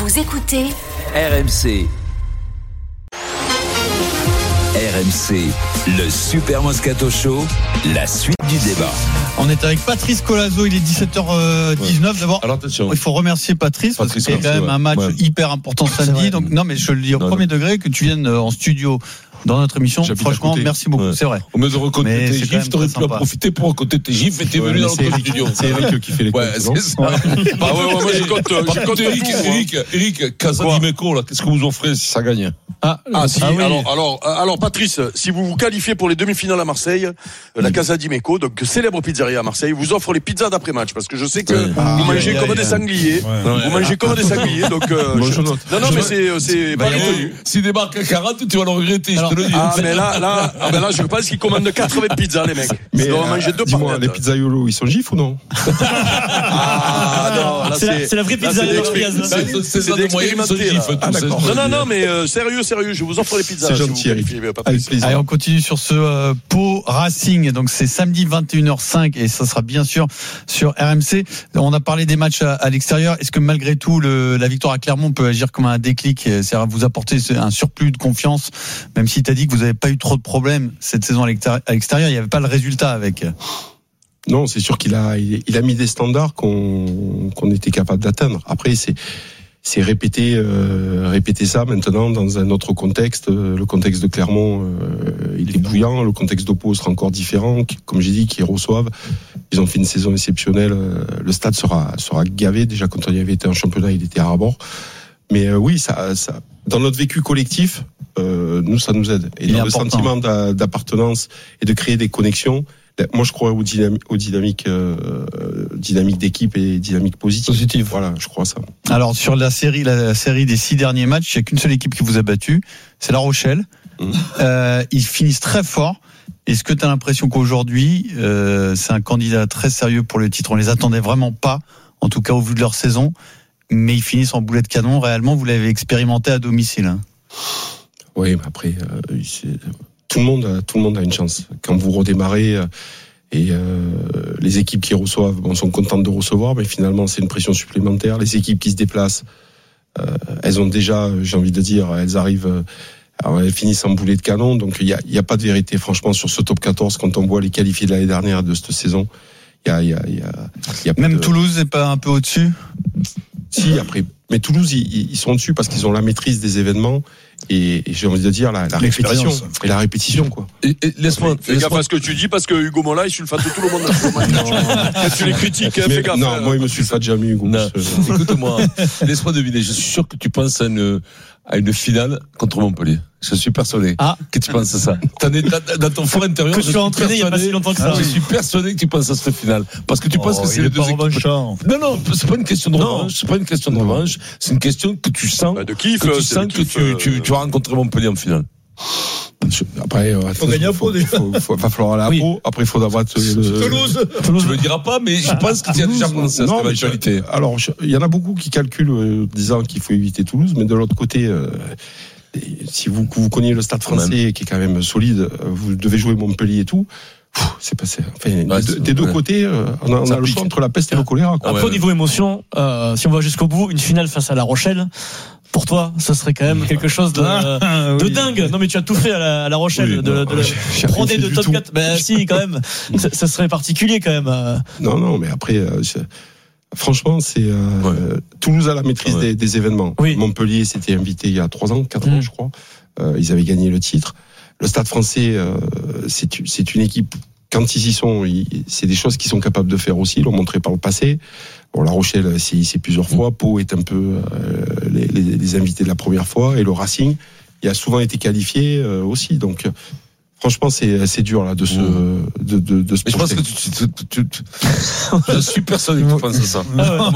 Vous écoutez RMC. RMC, le Super Moscato Show, la suite du débat. On est avec Patrice Colazo, il est 17h19. D'abord, alors, attention. Il faut remercier Patrice parce que c'est quand même un match hyper important samedi. Donc, non, mais je le dis au premier degré que tu viennes en studio dans notre émission. Franchement, merci beaucoup, c'est vrai. Au lieu de recoter tes gifs, t'aurais pu en profiter pour recoter tes gifs et t'es venu dans notre studio. C'est Eric qui fait les comptes. Ouais, c'est ça. Moi, je compte Eric, Casadimeco, là, qu'est-ce que vous offrez si ça gagne? Alors, Patrice, si vous vous qualifiez pour les demi-finales à Marseille, la Casa di Meco, donc célèbre pizzeria à Marseille, vous offre les pizzas d'après-match, parce que je sais que vous mangez comme des sangliers. Vous mangez comme des sangliers, donc, non, mais c'est pas retenu. S'il débarque à 40, tu vas le regretter, je te le dis. Mais là, je pense qu'ils commandent 80 pizzas, les mecs. Mais ils doivent manger deux par dis-moi, les pizzaiolo, ils sont gifs ou non? Non, là, c'est la vraie pizza. C'est d'expérimenter. Non, mais sérieux, je vous offre les pizzas. C'est gentil, Eric. Avec plaisir. Allez, on continue sur ce Pau Racing. Donc, c'est samedi 21h05 et ça sera bien sûr sur RMC. On a parlé des matchs à l'extérieur. Est-ce que malgré tout, la victoire à Clermont peut agir comme un déclic, c'est-à-dire vous apporter un surplus de confiance, même si tu as dit que vous n'avez pas eu trop de problèmes cette saison à l'extérieur, il n'y avait pas le résultat avec. Non, c'est sûr qu'il a mis des standards qu'on était capable d'atteindre. Après, c'est répéter ça maintenant dans un autre contexte. Le contexte de Clermont, il est bouillant. Le contexte d'Oppo sera encore différent. Comme j'ai dit, qu'ils reçoivent. Ils ont fait une saison exceptionnelle. Le stade sera gavé. Déjà, quand on y avait été en championnat, il était à ras-bord. Mais oui, ça, dans notre vécu collectif, nous, ça nous aide. Et dans le sentiment d'appartenance et de créer des connexions. Moi, je crois aux dynamiques d'équipe et dynamiques positives. Voilà, je crois à ça. Alors, sur la série des 6 derniers matchs, il n'y a qu'une seule équipe qui vous a battu, c'est La Rochelle. Ils finissent très fort. Est-ce que tu as l'impression qu'aujourd'hui, c'est un candidat très sérieux pour le titre? On les attendait vraiment pas, en tout cas au vu de leur saison, mais ils finissent en boulet de canon. Réellement, vous l'avez expérimenté à domicile. Hein. Oui, mais après, tout le monde a une chance. Quand vous redémarrez et les équipes qui reçoivent sont contentes de recevoir, mais finalement c'est une pression supplémentaire. Les équipes qui se déplacent, elles ont déjà, j'ai envie de dire, elles finissent en boulet de canon. Donc il y a pas de vérité, franchement, sur ce top 14 quand on voit les qualifiés de l'année dernière de cette saison. Il y a même Toulouse n'est pas un peu au-dessus? Si, après, mais Toulouse, ils sont dessus parce qu'ils ont la maîtrise des événements et j'ai envie de dire la répétition et la répétition, quoi. Et laisse-moi fais gaffe à ce que tu dis parce que Hugo Mola il sulfate tout le monde. Tu les critiques, fais gaffe. Non, moi il me sulfate jamais, Hugo. Écoute-moi, laisse-moi deviner. Je suis sûr que tu penses à une finale contre Montpellier. Je suis persuadé que tu penses à ça. Dans ton fort intérieur, que tu as entraîné il n'y a pas si longtemps que ça. Je suis persuadé que tu penses à cette finale. Parce que tu penses que c'est les deux équipes. Non, c'est pas une question de revanche. C'est pas une question de revanche. C'est une question que tu sens. De kiff. Que tu sens que tu vas rencontrer Montpellier en finale. Après, faut gagner un pot déjà. Va falloir aller à Pau. Après, il faudra voir Toulouse. Tu me le diras pas, mais je pense que tu as déjà pensé à cette éventualité. Alors, il y en a beaucoup qui calculent disant qu'il faut éviter Toulouse, mais de l'autre côté, si vous connaissez le Stade Français qui est quand même solide, vous devez jouer Montpellier et tout. C'est passé. Enfin, des deux côtés, on a le choix entre la peste et le choléra. Après, au niveau émotion, si on va jusqu'au bout, une finale face à La Rochelle. Pour toi, ce serait quand même quelque chose de dingue. Non, mais tu as tout fait à La Rochelle, de prôner de top 4. Ben si, quand même. Ça serait particulier quand même. Non, mais après, franchement, c'est Toulouse a la maîtrise des événements. Oui. Montpellier s'était invité il y a 4 ans, je crois. Ils avaient gagné le titre. Le Stade Français, c'est une équipe. Quand ils y sont, c'est des choses qu'ils sont capables de faire aussi. Ils l'ont montré par le passé. Bon, La Rochelle, c'est plusieurs fois. Pau est un peu les invités de la première fois. Et le Racing, il a souvent été qualifié aussi. Donc, franchement, c'est dur là de se mais je pense que je suis persuadé que tu penses à ça.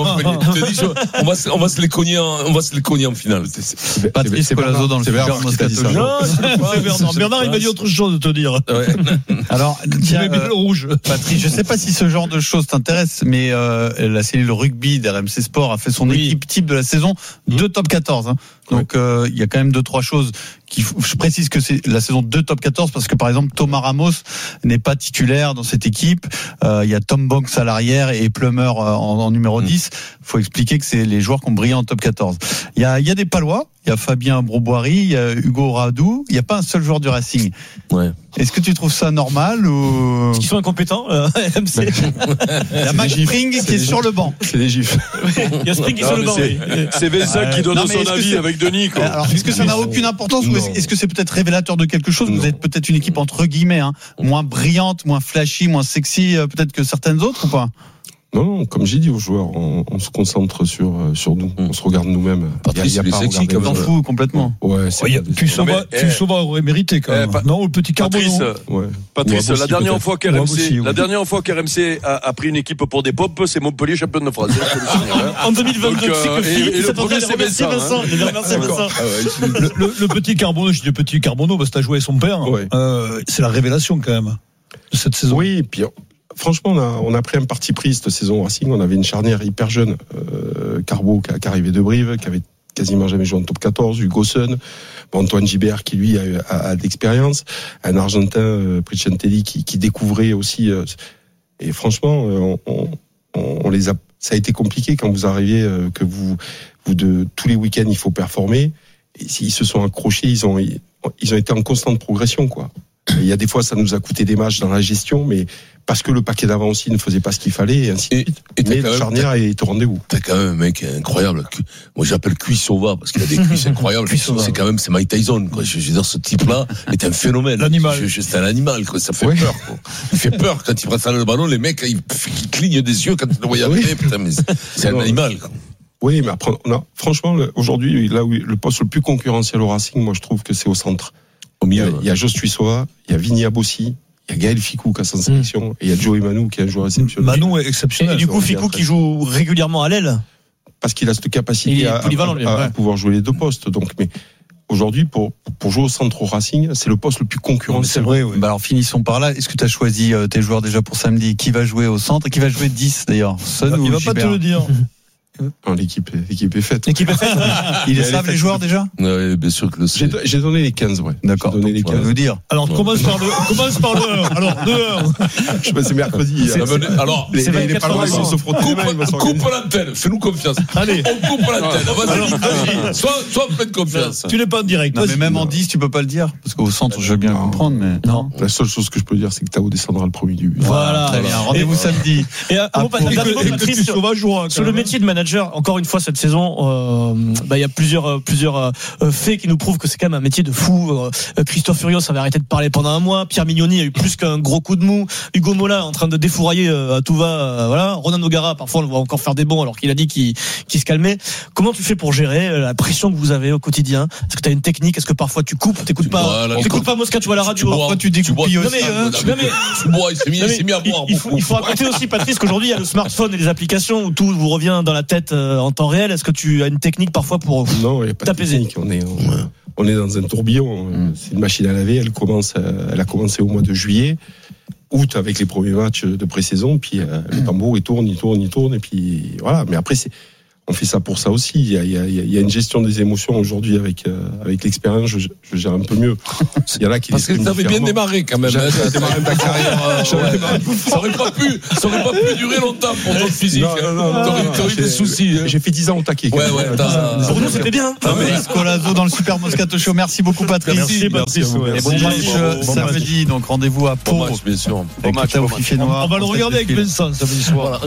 On va se les cogner en finale. Patrice Colazo dans le Super Moscato Show. Non, Bernard, il m'a dit autre chose de te dire. Alors, tiens, rouge. Patrice, je sais pas si ce genre de choses t'intéresse, mais la cellule rugby d'RMC Sport a fait son équipe type de la saison de top 14. Donc il y a quand même 2-3 choses je précise que c'est la saison 2 top 14 parce que par exemple Thomas Ramos n'est pas titulaire dans cette équipe. Il y a Tom Banks à l'arrière et Plummer en numéro 10. Faut expliquer que c'est les joueurs qui ont brillé en top 14. Il y a des Palois, il y a Fabien Broboiry, il y a Hugo Radou, il n'y a pas un seul joueur du Racing. Ouais. Est-ce que tu trouves ça normal ou est-ce qu'ils sont incompétents RMC? Il y a Max Spring qui est sur le banc. C'est des gifs. Il y a Spring qui est sur le banc. C'est Vincent qui donne son avis avec Denis. Quoi. Alors est-ce que ça n'a aucune importance ou est-ce que c'est peut-être révélateur de quelque chose? Vous êtes peut-être une équipe entre guillemets moins brillante, moins flashy, moins sexy peut-être que certaines autres ou pas? Non, comme j'ai dit aux joueurs, on se concentre sur nous, on se regarde nous-mêmes. Patrice, il est sexy comme t'en fous complètement. Ouais, tu Sauva aurait mérité quand même. Non, le petit Carbonneau. Patrice, la dernière fois qu'RMC a pris une équipe pour des pompes, c'est Montpellier champion de France. En 2022, et le premier c'est Vincent. Le petit Carbonneau, je dis le petit Carbonneau parce que t'as joué avec son père. C'est la révélation quand même de cette saison. Oui, et puis franchement, on a pris un parti pris cette saison au Racing. On avait une charnière hyper jeune. Carbo qui arrivait de Brive, qui avait quasiment jamais joué en top 14. Hugo Sun, Antoine Gibert qui lui a d'expérience. Un Argentin, Pricentelli, qui découvrait aussi. Et franchement, on les a. Ça a été compliqué quand vous arriviez, que vous tous les week-ends il faut performer. Et ils se sont accrochés, ils ont été en constante progression, quoi. Il y a des fois, ça nous a coûté des matchs dans la gestion, mais parce que le paquet d'avant aussi ne faisait pas ce qu'il fallait, et ainsi de suite. Mais la charnière est au rendez-vous. T'as quand même un mec incroyable. Moi, j'appelle Cuissova, parce qu'il a des cuisses incroyables. C'est Mike Tyson, quoi. Je veux dire, ce type-là est un phénomène. L'animal. C'est un animal, quoi. Ça fait peur, quoi. Il fait peur quand il prend ça le ballon. Les mecs, ils clignent des yeux quand ils le voient arriver. Putain, mais c'est un animal, quoi. Oui, mais après, franchement, aujourd'hui, là où le poste le plus concurrentiel au Racing, moi, je trouve que c'est au centre. Au milieu, il y a Jos Tuisova, il y a Vigny Abossi, il y a Gaël Ficou qui a sa sélection, et il y a Joey Manu qui est un joueur exceptionnel. Manu est exceptionnel. Et du coup, Ficou qui joue régulièrement à l'aile. Parce qu'il a cette capacité à pouvoir jouer les deux postes. Donc, mais aujourd'hui, pour jouer au centre au Racing, c'est le poste le plus concurrentiel. C'est vrai, oui. Bah alors finissons par là. Est-ce que tu as choisi tes joueurs déjà pour samedi? Qui va jouer au centre et qui va jouer 10 d'ailleurs? Il va pas te le dire. Non, l'équipe est faite. L'équipe est faite. Ils savent les joueurs déjà? Oui, bien sûr que le sait. J'ai donné les 15, ouais. D'accord. J'ai donné les 15. Nous dire. Alors, commence par le 1. Alors, 2-1. Je sais pas, c'est mercredi. Alors, les Palois, ils se frottent. Coupe l'antenne. Fais-nous confiance. Allez. On coupe l'antenne. Vas-y. Sois plein de confiance. Tu n'es pas en direct. Non, mais même en 10, tu peux pas le dire. Parce qu'au centre, je veux bien comprendre, mais. Non. La seule chose que je peux dire, c'est que Tao descendra le premier du but. Voilà. Très bien. Rendez-vous samedi. Et Patrice, sur le métier de manager, encore une fois, cette saison, il y a plusieurs faits qui nous prouvent que c'est quand même un métier de fou. Christophe Furios avait arrêté de parler pendant un mois. Pierre Mignoni a eu plus qu'un gros coup de mou. Hugo Mola en train de défourailler à tout va. Voilà. Ronan O'Gara, parfois on le voit encore faire des bons alors qu'il a dit qu'il se calmait. Comment tu fais pour gérer la pression que vous avez au quotidien? Est-ce que tu as une technique? Est-ce que parfois tu coupes? T'écoutes pas Moscato à la radio? Parfois tu découpilles aussi. Il s'est mis à boire. Il faut raconter aussi, Patrice, qu'aujourd'hui il y a le smartphone et les applications où tout vous revient dans la tête en temps réel. Est-ce que tu as une technique parfois pour t'apaiser? Non, il n'y a pas de technique. On est dans un tourbillon. C'est une machine à laver. Elle a commencé au mois de juillet, août avec les premiers matchs de pré-saison. Puis le tambour il tourne. Et puis voilà. Mais après on fait ça pour ça aussi. Il y a une gestion des émotions aujourd'hui avec l'expérience. Je gère un peu mieux. Il y en a qui parce que tu avais bien démarré quand même. J'avais démarré ta carrière. Ça aurait pas pu durer longtemps pour ton physique. T'aurais eu des soucis. J'ai fait 10 ans au taquet. Ouais. Pour nous c'était bien. Colazo dans le Super Moscato Show. Merci beaucoup Patrice. Merci Patrice. Et bon match samedi. Donc rendez-vous à Pau. Bon match, bien sûr. Bon match au Fifier Noir. On va le regarder avec Vincent samedi soir.